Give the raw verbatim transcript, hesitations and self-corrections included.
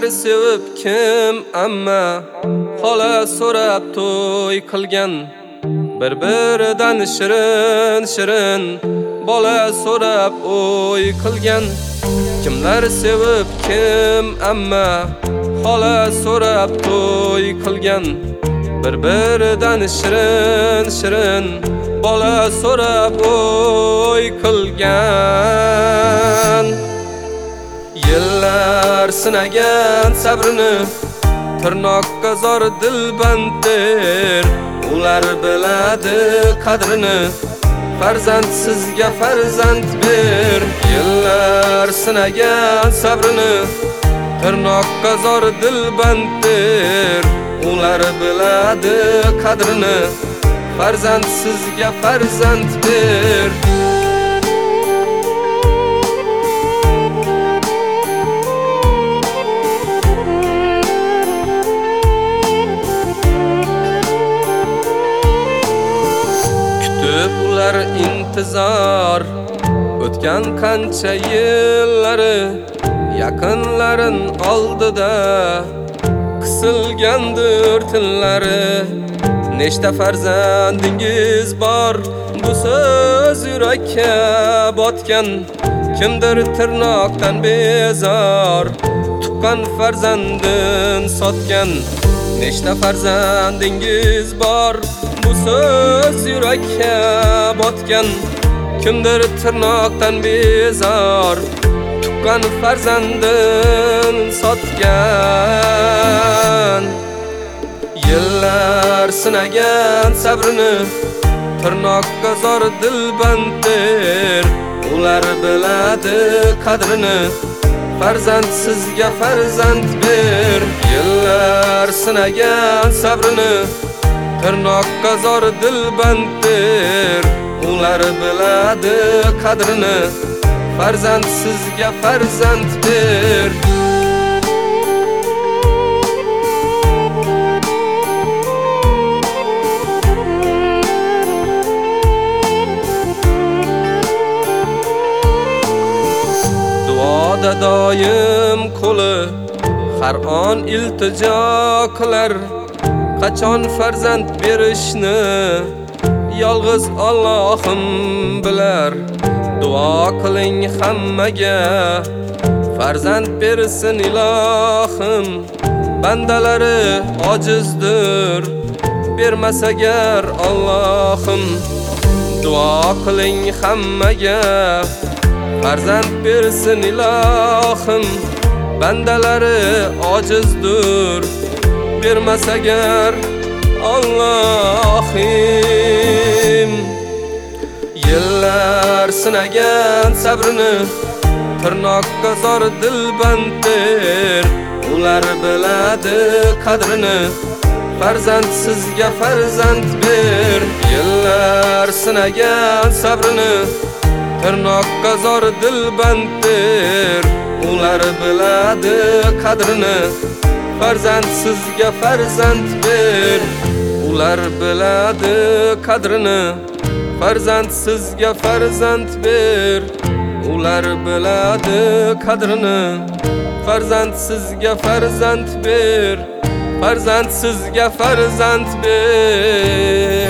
Kimlar sevib kim amma xola so'rab to'y qilgan. Bir-biridan shirin shirin bola so'rab o'y qilgan. Kimlar sevib kim amma xola so'rab to'y qilgan. Bir-biridan shirin shirin bola so'rab o'y qilgan. Yillar sinagan sabrini tirnoqqa zor dilbandir. Ular biladi qadrini, farzand sizga farzand ber. Yillar sinagan sabrini tirnoqqa zor dilbandir. Ular biladi qadrini, farzand sizga farzand ber. Ular intizor o'tgan qancha yillari, yaqinlarin oldida qisilgandir tillari. Nechta farzandingiz bor, bu so'z yurakka botgan. Kimdir tirnoqdan bezor, tuqqan farzandin sotgan. Nechta farzandingiz bor, bu so'z yurakka botgan. Kimdir tirnoqdan bezor, tuqqan farzandin sotgan. Yillar sinagan sabrini tirnoqqa zor dilbandir. Ular biladi qadrini, farzand sizga farzand ber. Yillar sinagan sabrini tirnoqqa zor dilbandir. Ular biladi qadrini, farzand sizga farzand ber. Duoda doim qo'li har on iltijo qilar. Qachon farzand berishni yolg'iz Allohim bilar. Duo qiling hammaga, farzand bersin ilohim. Bandalari ojizdir, bermas agar Allohim. Duo qiling hammaga, farzand bersin ilohim. Bandalari ojizdir, bermas agar Allohim. Yillar sinagan sabrini tirnoqqa zor dilbandir. Ular biladi qadrini, farzand sizga farzand ber. Yillar sinagan sabrini tirnoqqa zor dilbandir. Ular biladi qadrini, farzand sizga farzand ber. Ular biladi qadrini, farzand sizga farzand ber. Ular biladi qadrini, farzand sizga farzand ber. Farzand sizga farzand ber.